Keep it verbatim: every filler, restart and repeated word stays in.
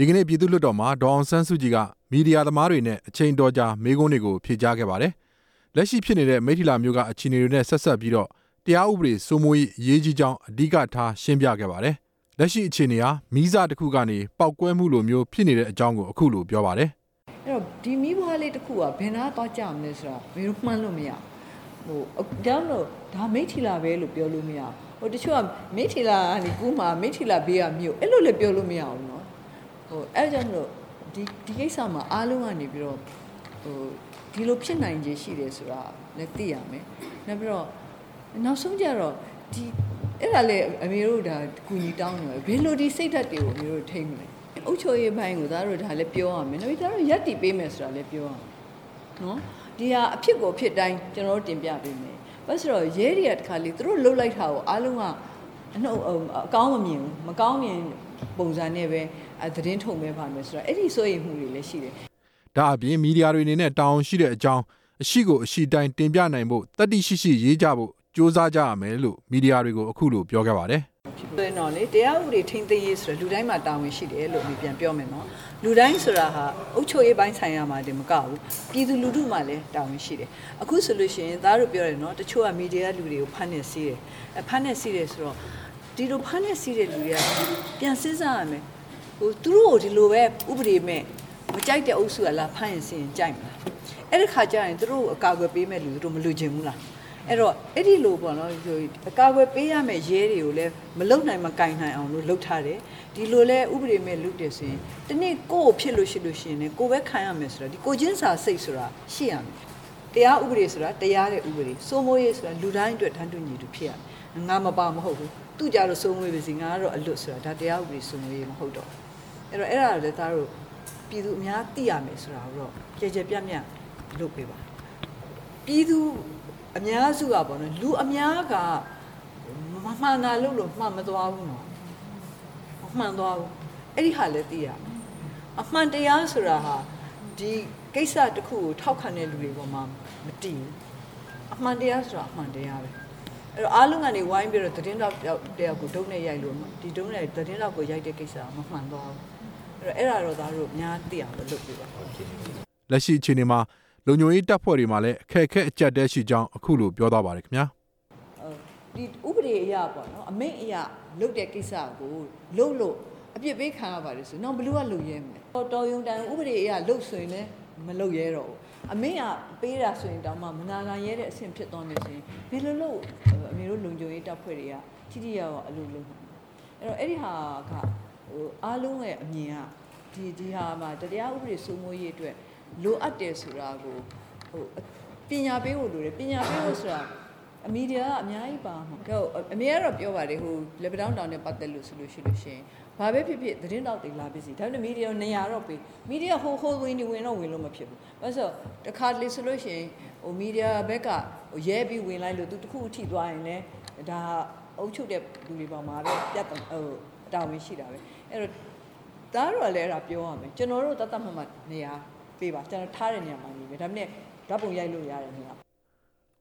ဒီကနေ့ပြည်သူ့လွှတ်တော်မှာဒေါ်အောင်ဆန်းစုကြည်ကမီဒီယာသမားတွေနဲ့အချိန်တော်ကြာမေးခွန်းတွေကိုဖြေကြားခဲ့ပါတယ်။လက်ရှိဖြစ်နေတဲ့မိထီလာမျိုးကအခြေအနေတွေနဲ့ဆက်ဆက်ပြီးတော့တရားဥပဒေစိုးမိုးရေးအရေးကြီးကြောင်းအဓိကထားရှင်းပြခဲ့ပါတယ်။လက်ရှိအခြေအနေဟာမီးစတစ်ခုကနေပောက်ကွဲမှုလိုမျိုးဖြစ်နေတဲ့အကြောင်းကိုအခုလိုပြောပါတယ်။အဲ့တော့ဒီမီးဘွားလေးတစ်ခုကဘယ်နာသွားကြမလဲဆိုတာဘယ်လိုမှန်းလို့မရဘူး။ဟိုကြောင့်လို့ဒါမိထီလာပဲလို့ပြောလို့မရဘူး။ဟိုတချို့ကမိထီလာကနေကူးမှာမိထီလာဘေးကမြို့အဲ့လိုလည်းပြောလို့မရဘူးနော်။ဟိုအဲ့ကြောင့်လို့ဒီဒီကိစ္စမှာအားလုံးကနေပြီးတော့ဟိုဒီလိုဖြစ်နိုင်ခြေရှိတယ်ဆိုတာလည်းသိရမယ်။နောက်ပြီးတော့နောက်ဆုံးကြတော့ဒီအဲ့ဒါလည်းအမေတို့ဒါကူညီတောင်းတယ်ဘယ်လိုဒီစိတ်ဓာတ်တွေကိုအမေတို့ထိမ့်မလဲ။အုတ်ချိုရေးဘိုင်းကိုဒါတို့ဒါလည်းပြောရမယ်။နောက်ပြီးဒါတို့ရက်တီပေးမယ်ဆိုတာလည်းပြောရမယ်။နော်ဒီဟာအဖြစ်ကိုဖြစ်တိုင်းကျွန်တော်တို့တင်ပြပေးမယ်။ဘာလို့ဆိုတော့ရဲတွေကတခါလေသူတို့လှုပ်လိုက်တာကိုအားလုံးကအနှုတ်အကောင်းမမြင်ဘူးမကောင်းမြင်ပုံစံနဲ့ပဲသတင်းထုတ်မဲပါမယ်ဆိုတော့အဲ့ဒီစိုးရိမ်မှုတွေလည်းရှိတယ်။ဒါအပြင်မီဒီယာတွေအနေနဲ့တောင်းရှိတဲ့အကြောင်းအရှိကိုအရှိတိုင်းတင်ပြနိုင်ဖို့တတိရှိရှိရေးကြဖို့စ조사ကြရမယ်လို့မီဒီယာတွေကိုအခုလိုပြောခဲ့ပါတယ်။ဖြစ်တယ်နော်လေတရားဥပဒေထိန်းသိမ်းရေးဆိုတော့လူတိုင်းမှာတာဝန်ရှိတယ်လို့ပြန်ပြောမယ်နော်။လူတိုင်းဆိုတာဟာအုပ်ချုပ်ရေးပိုင်းဆိုင်ရာမှာတည်းမကဘူးပြည်သူလူထုမှာလည်းတာဝန်ရှိတယ်။အခုဆိုလို့ရှိရင်သားတို့ပြောတယ်နော်တချို့ကမီဒီယာလူတွေကိုဖမ်းနေစီးတယ်။အဖမ်းနေစီးတယ်ဆိုတော့ဒီလိုဖမ်းနေစီးတဲ့လူတွေကပြန်စဉ်းစားရမယ်။ဟိုသူတို့ကိုဒီလိုပဲဥပဒေမဲ့မကြိုက်တဲ့အုပ်စုကလာဖမ်းရင်စီးရင်ကြိုက်မလား။အဲ့ဒီခါကျရင်သူတို့အကာအကွယ်ပေးမဲ့လူတို့မလူချင်ဘူးလား။အဲ့တော့အဲ့ဒီလိုပေါ့နော်အကာအကွယ်ပေးရမယ့်ရဲတွေကိုလည်းမလုံနိုင်မကင်နိုင်အောင်လို့လုပ်ထားတယ်ဒီလိုလဲဥပဒေမဲ့လုပ်တယ်ဆိုရင်တနေ့ကိုယ့်ကိုဖြစ်လို့ရှိလို့ရှိရင်လည်းကိုယ်ပဲခံရမယ်ဆိုတာဒီကိုချင်းစာစိတ်ဆိုတာရှိရမယ်တရားဥပဒေဆိုတာတရားတဲ့ဥပဒေစိုးမိုးရေးဆိုတာလူတိုင်းအတွက်တန်းတူညီတူဖြစ်ရမယ်ငါမပါမဟုတ်ဘူးသူကြတော့စိုးမိုးရေးပဲစီငါကတော့အလွတ်ဆိုတာဒါတရားဥပဒေစိုးမိုးရေးမဟုတ်တော့အဲ့တော့အဲ့ဒါလည်းသားတို့ပြည်သူအများသိရမယ်ဆိုတာတော့ကြည်ကြပြတ်ပြတ်လုပ်ပေးပါပြည်သူအများစုကပေါ့နော်လူအများကမမှန်တာလို့လို့မှန်မသွားဘူးနော်မှန်သွားဘူးအဲ့ဒီဟာလည်းသိရမယ်အမှန်တရားဆိုတာဟာဒီကိစ္စတစ်ခုကိုထောက်ခံတဲ့လူတွေပေါ်မှာမတည်ဘူးအမှန်တရားဆိုတာအမှန်တရားပဲအဲ့တော့အားလုံးကနေဝိုင်းပြီးတော့သတင်းတော့တယောက်ကိုဒုံနဲ့ရိုက်လို့ဒီဒုံနဲ့သတင်းတော့ကိုရိုက်တဲ့ကိစ္စကမမှန်သွားဘူးအဲ့တော့အဲ့ဒါတော့သားတို့အများသိအောင်လုပ်ပြပါလက်ရှိအခြေအနေမှာလုံခြုံရေးတပ်ဖွဲ့တွေမှာလည်းအခက်အခဲအကျပ်တဲရှိကြောင်းအခုလိုပြောသွားပါတယ်ခင်ဗျာဒီဥပဒေအရပေါ့နော်အမိန့်အရလုပ်တဲ့ကိစ္စကိုလုပ်လို့အပြစ်ပေးခံရပါတယ်ဆိုတော့ဘယ်လိုကလုပ်ရဲမလဲတော်တော်ယုံတိုင်ဥပဒေအရလုပ်ဆိုရင်လည်းမလုပ်ရဲတော့ဘူးအမိန့်ကပေးတာဆိုရင်တောင်မှမနာခံရဲတဲ့အဆင့်ဖြစ်သွားမယ်ဆိုရင်ဘယ်လိုလုပ်အမေတို့လုံခြုံရေးတပ်ဖွဲ့တွေကထိထိရောက်အောင်အလုပ်လုပ်မှာအဲ့တော့အဲ့ဒီဟာကဟိုအားလုံးရဲ့အမြင်ကဒီဒီဟာမှာတရားဥပဒေစိုးမိုးရေးအတွက်လိုအပ်တယ်ဆိုတာကိုဟိုပညာပေးဖို့လိုတယ်ပညာပေးဖို့ဆိုတာအမီဒီယာကအများကြီးပါမှာဟုတ်အမေကတော့ပြောပါတယ်ဟိုလက်ပတောင်းတောင်နဲ့ပတ်သက်လို့ဆိုလို့ရှိလို့ရှင်ဘာပဲဖြစ်ဖြစ်သတင်းတောက်တွေလာပြီစီဒါပေမဲ့မီဒီယာနေရာတော့ပေးမီဒီယာဟိုဟိုဝင်နေဝင်တော့ဝင်လို့မဖြစ်ဘူးဘာလို့ဆိုတခါတလေဆိုလို့ရှင်ဟိုမီဒီယာဘက်ကဟိုရဲပြီးဝင်လိုက်လို့သူတခုအထိသွားရင်လည်းဒါအုပ်ချုပ်တဲ့လူတွေပေါ်မှာပဲပြတ်ဟိုတာဝန်ရှိတာပဲအဲ့တော့ဒါတော့လည်းအဲ့ဒါပြောရမယ်ကျွန်တော်တို့တတ်တတ်မှတ်မှတ်နေရာပေးပါကျွန်တော်ထားတဲ့နေရာမှာနေပဲဒါပေမဲ့ဓာတ်ပုံရိုက်လို့ရတဲ့နေရာ